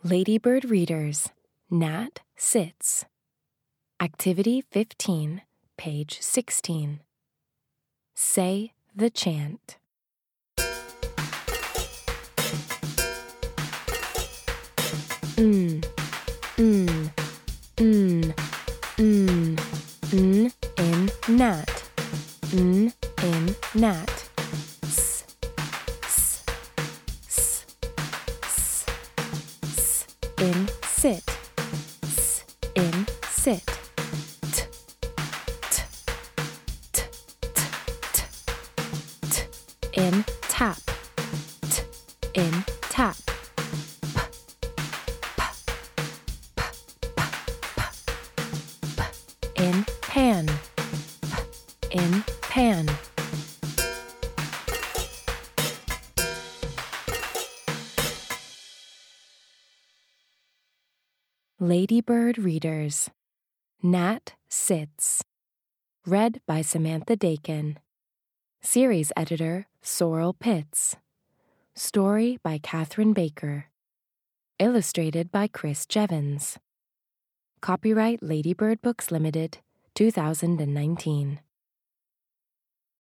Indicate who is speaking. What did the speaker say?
Speaker 1: Ladybird Readers, Nat Sits. Activity 15, page 16. Say the chant. In gnat. In gnat. S, s, s, s, s. In sit. S, in sit. T, t, t, t, t, t. In tap. T, in tap. In pan. In pan. Ladybird Readers, Nat Sits. Read by Samantha Dakin. Series editor, Sorrel Pitts. Story by Catherine Baker. Illustrated by Chris Jevons. Copyright Ladybird Books Limited, 2019.